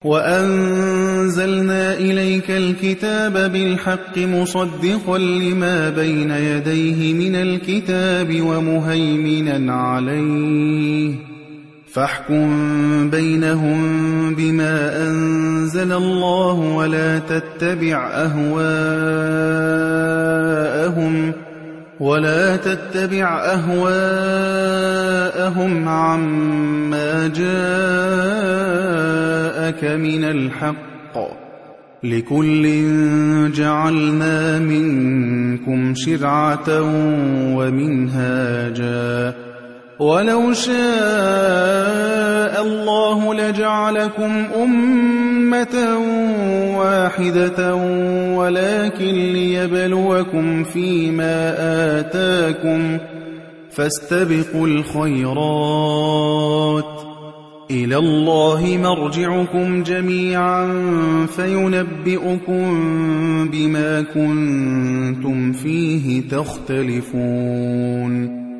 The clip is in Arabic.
وَأَنزَلْنَا إِلَيْكَ الْكِتَابَ بِالْحَقِّ مُصَدِّقًا لِمَا بَيْنَ يَدَيْهِ مِنَ الْكِتَابِ وَمُهَيْمِنًا عَلَيْهِ ۖ فَاحْكُم بَيْنَهُم بِمَا أَنزَلَ اللَّهُ وَلَا تَتَّبِعْ أَهْوَاءَهُمْ عَمَّا جَاءَكَ مِنَ الْحَقِّ ۚ لِكُلٍّ جَعَلْنَا مِنكُمْ شِرْعَةً وَمِنْهَاجًا ۚ وَلَوْ شَاءَ اللَّهُ لَجَعَلَكُمْ أُمَّةً وَاحِدَةً وَلَٰكِن لِّيَبْلُوَكُمْ فِيمَا آتَاكُمْ ۖ فَاسْتَبِقُوا الْخَيْرَاتِ ۚ إِلَى اللَّهِ مَرْجِعُكُمْ جَمِيعًا فَيُنَبِّئُكُم بِمَا كُنتُمْ فِيهِ تَخْتَلِفُونَ